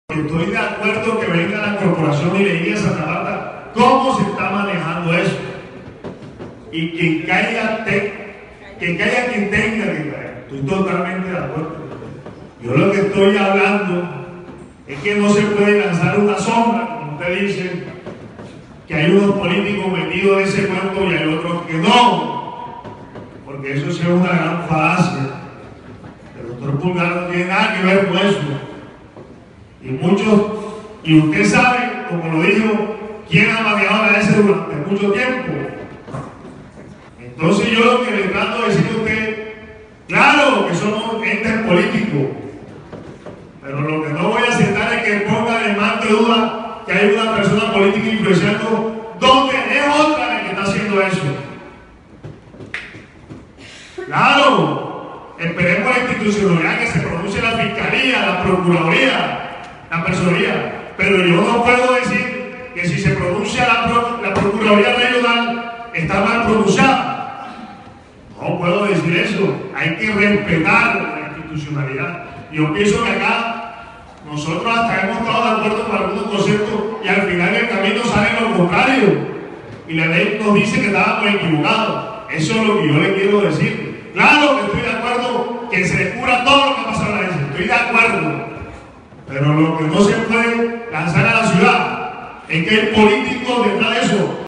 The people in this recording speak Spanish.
Estoy de acuerdo que venga la corporación y le diga a Santa Marta cómo se está manejando eso. Y que caiga quien tenga que caer. Estoy totalmente de acuerdo. Yo lo que estoy hablando es que no se puede lanzar una sombra, como usted dice, que hay unos políticos metidos en ese cuento y hay otros que no. Porque eso sí es una gran falacia. El doctor Pulgar no tiene nada que ver con eso. Y usted sabe, como lo dijo, quién ha manejado la S durante mucho tiempo. Entonces yo lo que le trato de decir a usted, claro que somos entes políticos, pero lo que no voy a aceptar es que ponga de más de duda que hay una persona política influenciando donde es otra la que está haciendo eso. Claro, esperemos la institucionalidad que se pronuncie la Fiscalía, la Procuraduría, la Personería, pero yo no puedo decir que si se pronuncia la Procuraduría Regional está mal pronunciada. No puedo decir eso. Hay que respetar la institucionalidad. Yo pienso que acá nosotros hasta hemos estado de acuerdo con algunos conceptos y al final del camino sale lo contrario. Y la ley nos dice que estábamos equivocados. Eso es lo que yo le quiero decir. Claro que estoy de acuerdo que se descubra todo lo que ha pasado en la ley. Estoy de acuerdo. Pero lo que no se puede lanzar a la ciudad es que el político detrás de eso